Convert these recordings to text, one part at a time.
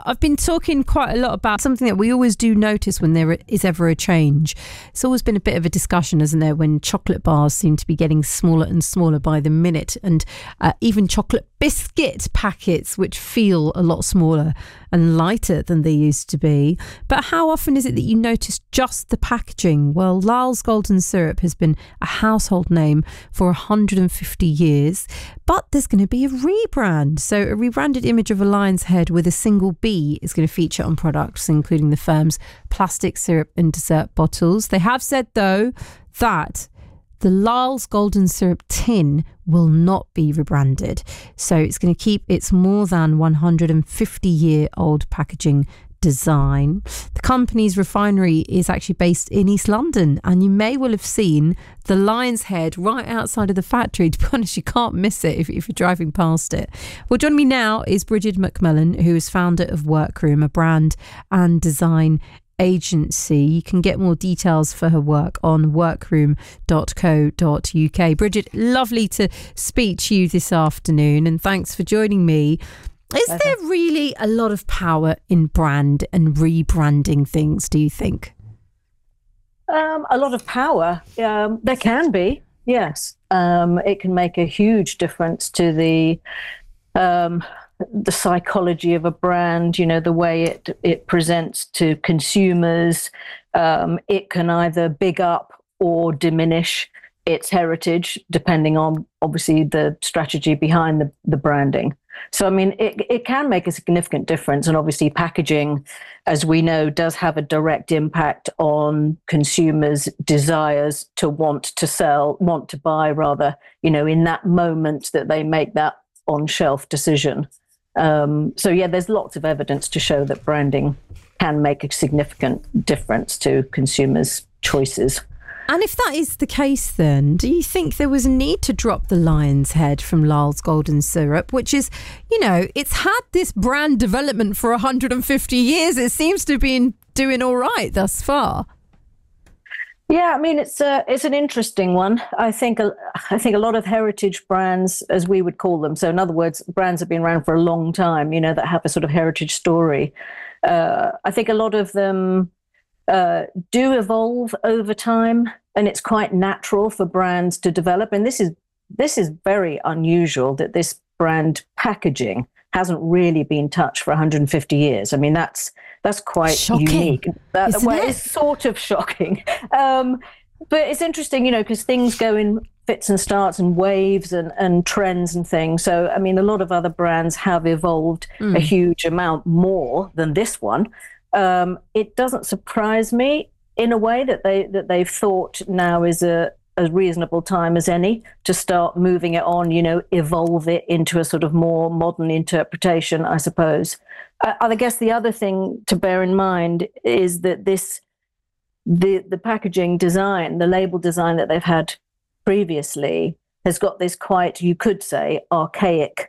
I've been talking quite a lot about something that we always do notice when there is ever a change. It's always been a bit of a discussion, isn't there, when chocolate bars seem to be getting smaller and smaller by the minute, and even chocolate biscuit packets, which feel a lot smaller and lighter than they used to be. But how often is it that you notice just the packaging? Well, Lyle's Golden Syrup has been a household name for 150 years, but there's going to be a rebrand. So a rebranded image of a lion's head with a single B is going to feature on products, including the firm's plastic syrup and dessert bottles. They have said, though, that the Lyle's Golden Syrup tin will not be rebranded. So it's going to keep its more than 150-year-old packaging design. The company's refinery is actually based in East London, and you may well have seen the lion's head right outside of the factory. To be honest, you can't miss it if you're driving past it. Well, joining me now is Bridget McMillan, who is founder of Workroom, a brand and design agency. You can get more details for her work on workroom.co.uk. Bridget, lovely to speak to you this afternoon, and thanks for joining me. Is there really a lot of power in brand and rebranding things, do you think? A lot of power. There can be, yes. It can make a huge difference to the psychology of a brand, you know, the way it presents to consumers. It can either big up or diminish its heritage, depending on, obviously, the strategy behind the branding. So, I mean, it can make a significant difference. And obviously packaging, as we know, does have a direct impact on consumers' desires to want to buy rather, you know, in that moment that they make that on-shelf decision. So, yeah, there's lots of evidence to show that branding can make a significant difference to consumers' choices. And if that is the case, then do you think there was a need to drop the lion's head from Lyle's Golden Syrup, which is, you know, it's had this brand development for 150 years. It seems to have been doing all right thus far. Yeah, I mean, it's an interesting one. I think a lot of heritage brands, as we would call them, so in other words, brands have been around for a long time, you know, that have a sort of heritage story. I think a lot of them do evolve over time, and it's quite natural for brands to develop. And this is very unusual that this brand packaging hasn't really been touched for 150 years. I mean, that's quite shocking, unique. It's sort of shocking. But it's interesting, you know, because things go in fits and starts and waves and trends and things. So, I mean, a lot of other brands have evolved a huge amount more than this one. It doesn't surprise me in a way that they've thought now is a reasonable time as any to start moving it on, you know, evolve it into a sort of more modern interpretation, I suppose. I guess the other thing to bear in mind is that the packaging design, the label design that they've had previously has got this quite, you could say, archaic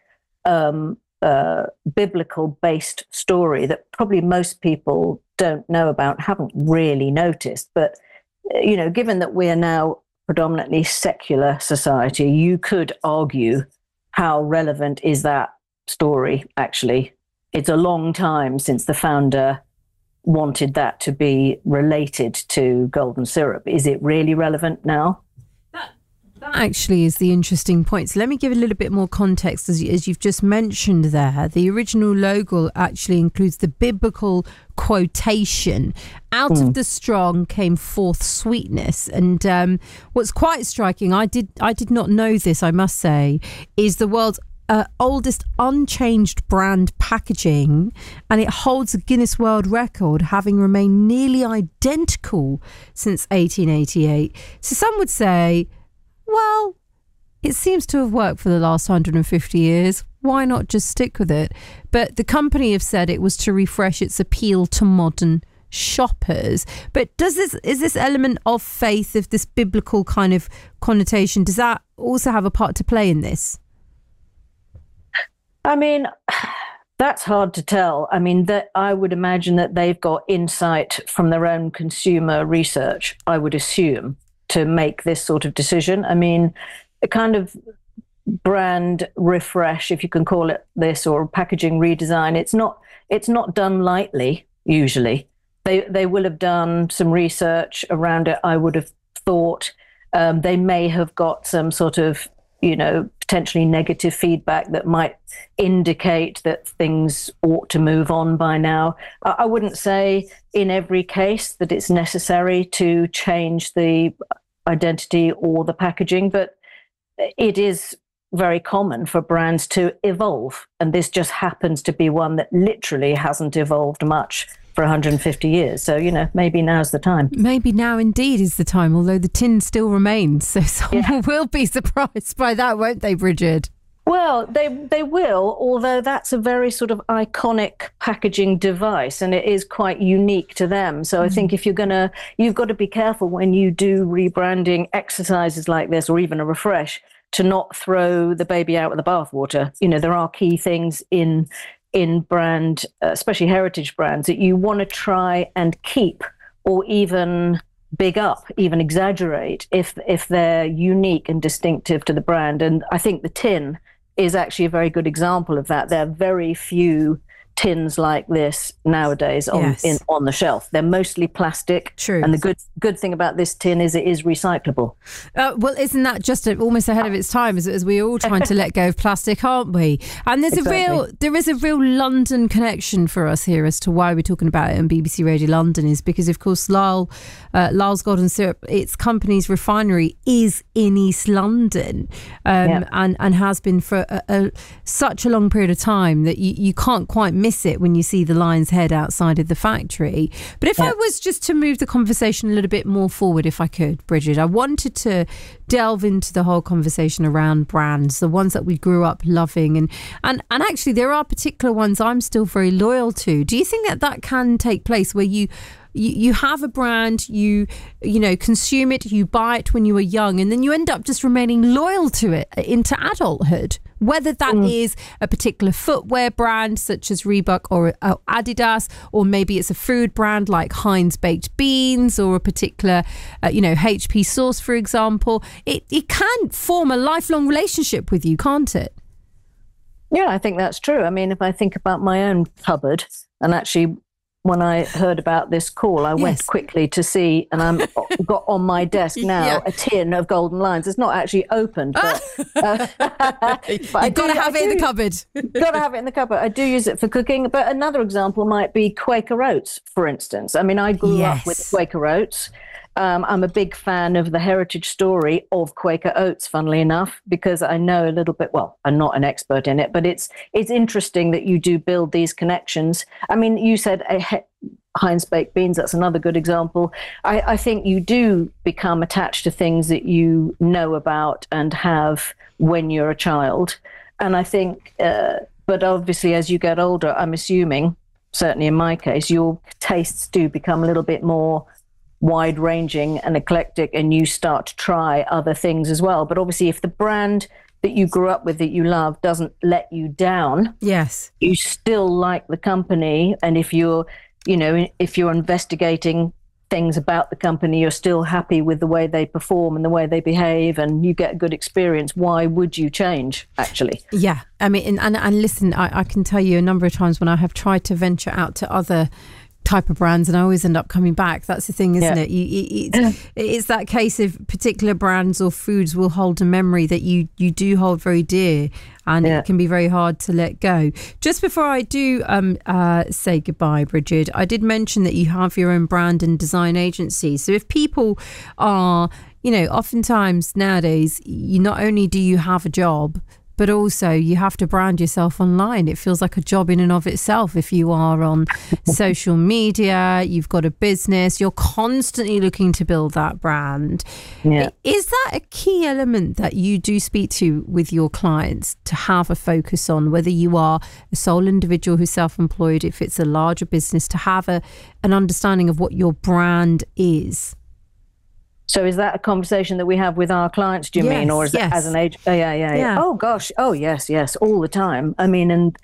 biblical-based story that probably most people don't know about, haven't really noticed. But, you know, given that we're now predominantly secular society, you could argue how relevant is that story, actually. It's a long time since the founder wanted that to be related to golden syrup. Is it really relevant now? That actually is the interesting point. So let me give a little bit more context. As you've just mentioned there, the original logo actually includes the biblical quotation, "Out of the strong came forth sweetness." And what's quite striking, I did not know this, I must say, is the world's oldest unchanged brand packaging, and it holds a Guinness World Record, having remained nearly identical since 1888. So some would say, well, it seems to have worked for the last 150 years. Why not just stick with it? But the company have said it was to refresh its appeal to modern shoppers. But is this element of faith, of this biblical kind of connotation, does that also have a part to play in this? I mean, that's hard to tell. I mean, I would imagine that they've got insight from their own consumer research, I would assume, to make this sort of decision. I mean, it kind of brand refresh, if you can call it this, or packaging redesign, it's not done lightly. Usually, they will have done some research around it, I would have thought. They may have got some sort of, potentially negative feedback that might indicate that things ought to move on by now. I wouldn't say in every case that it's necessary to change the identity or the packaging, but it is very common for brands to evolve. And this just happens to be one that literally hasn't evolved much for 150 years. So, maybe now's the time. Maybe now indeed is the time, although the tin still remains. So someone will be surprised by that, won't they, Bridget? Well, they will, although that's a very sort of iconic packaging device, and it is quite unique to them. So I think if you've got to be careful when you do rebranding exercises like this, or even a refresh, to not throw the baby out with the bathwater. There are key things in brand, especially heritage brands, that you want to try and keep, or even big up, even exaggerate if they're unique and distinctive to the brand. And I think the tin is actually a very good example of that. There are very few tins like this nowadays on the shelf. They're mostly plastic. True. And the good thing about this tin is it is recyclable. Well, isn't that just almost ahead of its time, as we're all trying to let go of plastic, aren't we? And there is a real London connection for us here as to why we're talking about it on BBC Radio London, is because, of course, Lyle's Golden Syrup, its company's refinery is in East London, and has been for such a long period of time that you can't quite miss it when you see the Lion's Head outside of the factory. But if I was just to move the conversation a little bit more forward, if I could, Bridget, I wanted to delve into the whole conversation around brands, the ones that we grew up loving, and actually there are particular ones I'm still very loyal to. Do you think that can take place where you have a brand, you consume it, you buy it when you were young, and then you end up just remaining loyal to it into adulthood? Whether that is a particular footwear brand such as Reebok or Adidas, or maybe it's a food brand like Heinz Baked Beans, or a particular, HP sauce, for example. It can form a lifelong relationship with you, can't it? Yeah, I think that's true. I mean, if I think about my own cupboard, and actually when I heard about this call, I went quickly to see, and I've got on my desk now a tin of Golden Lions. It's not actually opened, but you've got to have it in the cupboard. Got to have it in the cupboard. I do use it for cooking. But another example might be Quaker Oats, for instance. I mean, I grew up with Quaker Oats. I'm a big fan of the heritage story of Quaker Oats, funnily enough, because I know a little bit. Well, I'm not an expert in it, but it's interesting that you do build these connections. I mean, you said Heinz Baked Beans. That's another good example. I think you do become attached to things that you know about and have when you're a child. And I think, but obviously, as you get older, I'm assuming, certainly in my case, your tastes do become a little bit more wide-ranging and eclectic, and you start to try other things as well. But obviously, if the brand that you grew up with, that you love, doesn't let you down, you still like the company. And if you're investigating things about the company, you're still happy with the way they perform and the way they behave, and you get a good experience, why would you change, actually? Yeah, I mean, and listen, I can tell you a number of times when I have tried to venture out to other type of brands, and I always end up coming back. That's the thing, isn't it? It's that case of particular brands or foods will hold a memory that you do hold very dear, and it can be very hard to let go. Just before I do say goodbye, Bridget, I did mention that you have your own brand and design agency. So if people are, oftentimes nowadays, not only do you have a job, but also you have to brand yourself online. It feels like a job in and of itself. If you are on social media, you've got a business, you're constantly looking to build that brand. Yeah. Is that a key element that you do speak to with your clients to have a focus on, whether you are a sole individual who's self-employed, if it's a larger business, to have an understanding of what your brand is? So is that a conversation that we have with our clients, do you mean? Or is it as an agent? Yeah. Oh, gosh. Oh, yes, all the time. I mean, and,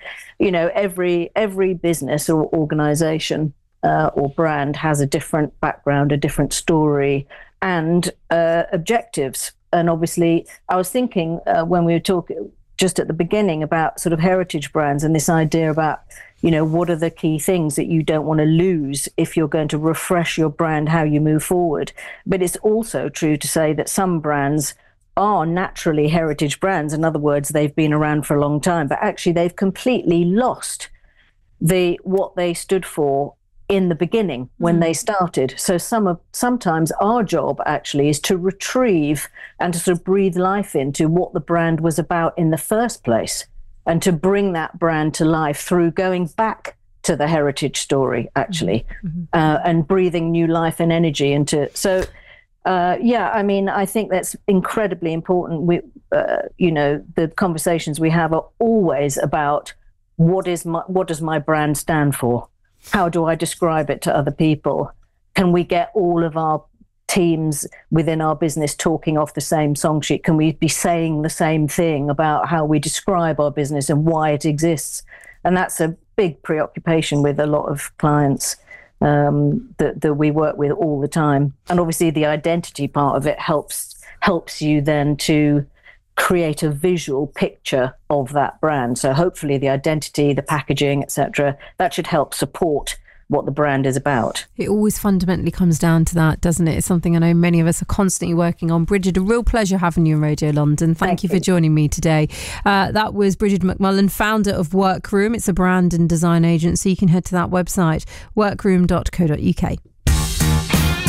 every business or organization or brand has a different background, a different story, and objectives. And obviously, I was thinking when we were talking just at the beginning about sort of heritage brands and this idea about, what are the key things that you don't want to lose if you're going to refresh your brand, how you move forward. But it's also true to say that some brands are naturally heritage brands. In other words, they've been around for a long time, but actually they've completely lost what they stood for in the beginning when they started. So sometimes our job actually is to retrieve and to sort of breathe life into what the brand was about in the first place, and to bring that brand to life through going back to the heritage story, actually, and breathing new life and energy into. So, I think that's incredibly important. The conversations we have are always about what does my brand stand for? How do I describe it to other people? Can we get all of our teams within our business talking off the same song sheet? Can we be saying the same thing about how we describe our business and why it exists? And that's a big preoccupation with a lot of clients that we work with all the time. And obviously the identity part of it helps you then to create a visual picture of that brand. So hopefully the identity, the packaging, etc., that should help support what the brand is about. It always fundamentally comes down to that, doesn't it? It's something I know many of us are constantly working on. Bridget, a real pleasure having you on Radio London. Thank you for joining me today. That was Bridget McMullen, founder of Workroom. It's a brand and design agency. You can head to that website, workroom.co.uk.